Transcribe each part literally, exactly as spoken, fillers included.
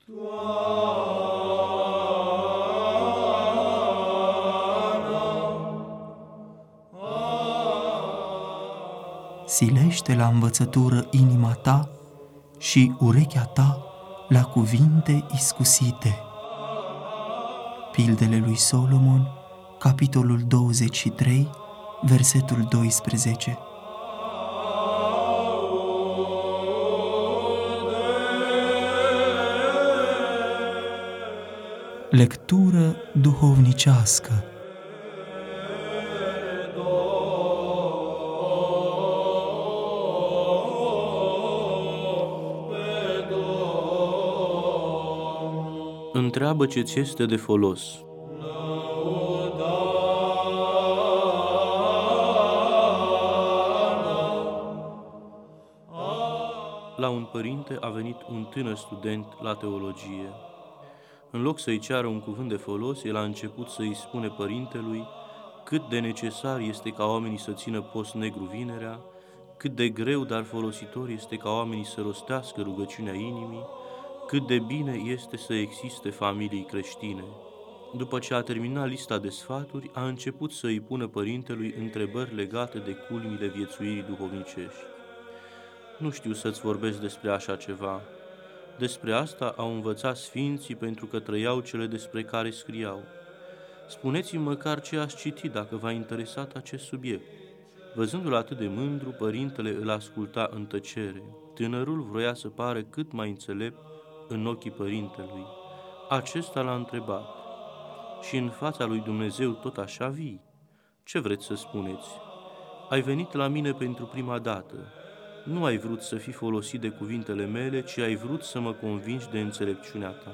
Silește la învățătură inima ta și urechea ta la cuvinte iscusite. Pildele lui Solomon, capitolul douăzeci și trei, versetul doisprezece. Lectură duhovnicească. Întreabă ce-ți este de folos. La un părinte a venit un tânăr student la teologie. În loc să-i ceară un cuvânt de folos, el a început să-i spune părintelui cât de necesar este ca oamenii să țină post negru vinerea, cât de greu, dar folositor este ca oamenii să rostească rugăciunea inimii, cât de bine este să existe familii creștine. După ce a terminat lista de sfaturi, a început să îi pună părintelui întrebări legate de culmile viețuirii duhovnicești. Nu știu să-ți vorbesc despre așa ceva. Despre asta au învățat sfinții pentru că trăiau cele despre care scriau. Spuneți-mi măcar ce ați citit dacă v-a interesat acest subiect. Văzându-l atât de mândru, părintele îl asculta în tăcere. Tânărul vroia să pară cât mai înțelept în ochii părintelui. Acesta l-a întrebat: și în fața lui Dumnezeu tot așa vii? Ce vreți să spuneți? Ai venit la mine pentru prima dată. Nu ai vrut să fii folosit de cuvintele mele, ci ai vrut să mă convingi de înțelepciunea ta.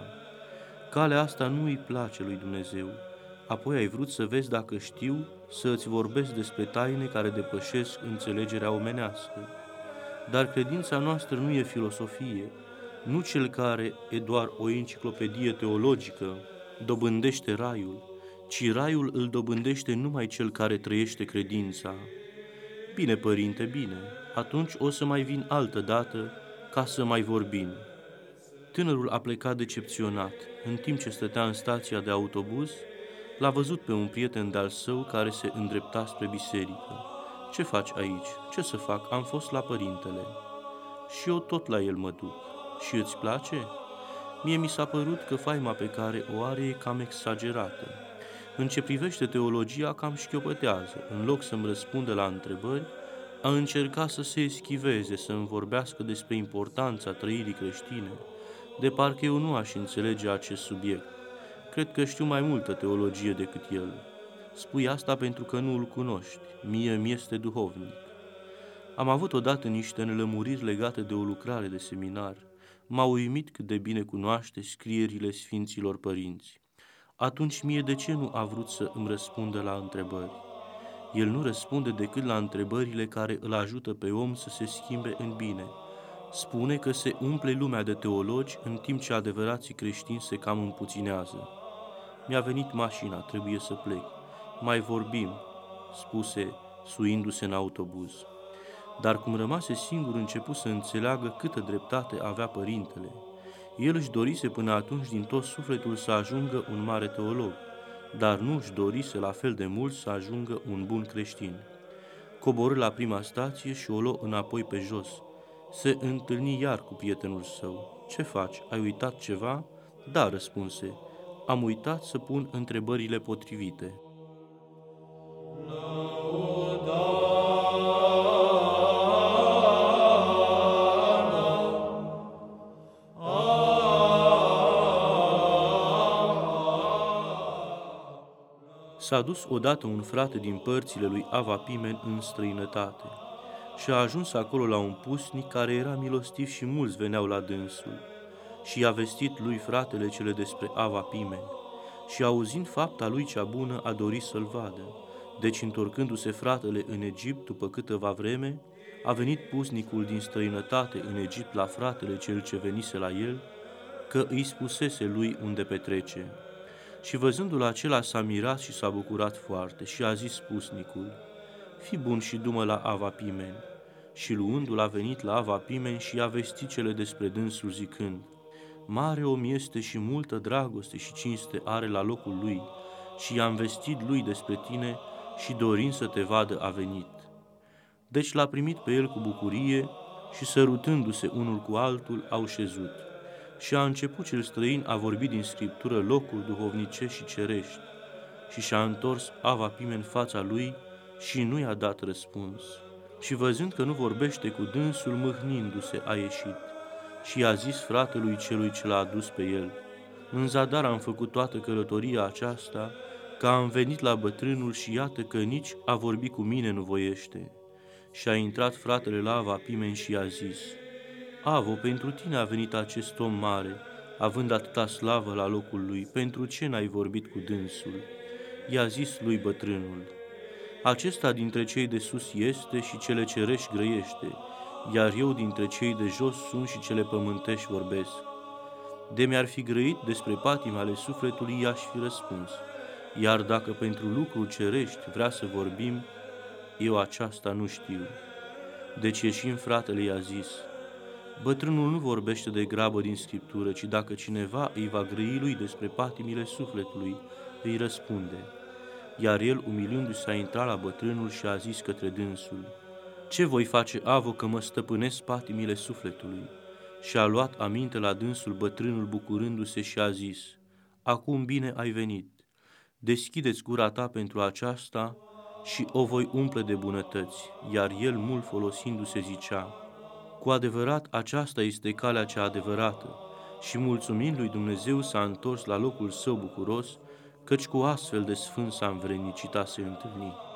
Calea asta nu îi place lui Dumnezeu. Apoi ai vrut să vezi dacă știu să îți vorbesc despre taine care depășesc înțelegerea omenească. Dar credința noastră nu e filosofie. Nu cel care e doar o enciclopedie teologică dobândește raiul, ci raiul îl dobândește numai cel care trăiește credința. Bine, părinte, bine, atunci o să mai vin altă dată ca să mai vorbim. Tânărul a plecat decepționat. În timp ce stătea în stația de autobuz, l-a văzut pe un prieten de-al său care se îndrepta spre biserică. Ce faci aici? Ce să fac? Am fost la părintele. Și eu tot la el mă duc. Și îți place? Mie mi s-a părut că faima pe care o are e cam exagerată. În ce privește teologia, cam șchiopătează. În loc să-mi răspunde la întrebări, a încercat să se eschiveze, să-mi vorbească despre importanța trăirii creștine, de parcă eu nu aș înțelege acest subiect. Cred că știu mai multă teologie decât el. Spui asta pentru că nu îl cunoști. Mie mi este duhovnic. Am avut odată niște nelămuriri legate de o lucrare de seminar. M-a uimit cât de bine cunoaște scrierile Sfinților Părinți. Atunci mie de ce nu a vrut să îmi răspundă la întrebări? El nu răspunde decât la întrebările care îl ajută pe om să se schimbe în bine. Spune că se umple lumea de teologi, în timp ce adevărații creștini se cam împuținează. Mi-a venit mașina, trebuie să plec. Mai vorbim, spuse, suindu-se în autobuz. Dar cum rămase singur, început să înțeleagă câtă dreptate avea părintele. El își dorise până atunci din tot sufletul să ajungă un mare teolog, dar nu își dorise la fel de mult să ajungă un bun creștin. Coborâ la prima stație și o luă înapoi pe jos. Se întâlni iar cu prietenul său. Ce faci? Ai uitat ceva? Da, răspunse. Am uitat să pun întrebările potrivite. S-a dus odată un frate din părțile lui Ava Pimen în străinătate și a ajuns acolo la un pusnic care era milostiv și mulți veneau la dânsul și i-a vestit lui fratele cele despre Ava Pimen și auzind fapta lui cea bună a dorit să-l vadă. Deci întorcându-se fratele în Egipt după câteva vreme, a venit pusnicul din străinătate în Egipt la fratele cel ce venise la el, că îi spusese lui unde petrece. Și văzându-l acela s-a mirat și s-a bucurat foarte și a zis pusnicul: fii bun și du-mă la Ava Pimen. Și luându-l a venit la Ava Pimen și i-a vestit cele despre dânsul zicând: mare om este și multă dragoste și cinste are la locul lui și i-am vestit lui despre tine și dorind să te vadă a venit. Deci l-a primit pe el cu bucurie și sărutându-se unul cu altul au șezut. Și a început cel străin a vorbi din Scriptură locuri duhovnicești și cerești și și-a întors Ava Pime în fața lui și nu i-a dat răspuns. Și văzând că nu vorbește cu dânsul, mâhnindu-se, a ieșit și i-a zis fratelui celui ce l-a adus pe el: în zadar am făcut toată călătoria aceasta, că am venit la bătrânul și iată că nici a vorbi cu mine nu voiește. Și a intrat fratele la Ava Pimen și i-a zis: Avo, pentru tine a venit acest om mare, având atâta slavă la locul lui, pentru ce n-ai vorbit cu dânsul? I-a zis lui bătrânul: acesta dintre cei de sus este și cele cerești grăiește, iar eu dintre cei de jos sunt și cele pământești vorbesc. De mi-ar fi grăit despre patime ale sufletului, i-aș fi răspuns, iar dacă pentru lucruri cerești vrea să vorbim, eu aceasta nu știu. Deci ieșind fratele i-a zis: bătrânul nu vorbește de grabă din Scriptură, ci dacă cineva îi va grăi lui despre patimile sufletului, îi răspunde. Iar el, umilându-se, a intrat la bătrânul și a zis către dânsul: ce voi face, Avo, că mă stăpânesc patimile sufletului? Și a luat aminte la dânsul bătrânul bucurându-se și a zis: acum bine ai venit, deschideți gura ta pentru aceasta și o voi umple de bunătăți. Iar el, mult folosindu-se, zicea: cu adevărat aceasta este calea cea adevărată. Și mulțumind lui Dumnezeu s-a întors la locul său bucuros, căci cu astfel de sfânt s-a învrednicit a se întâlni.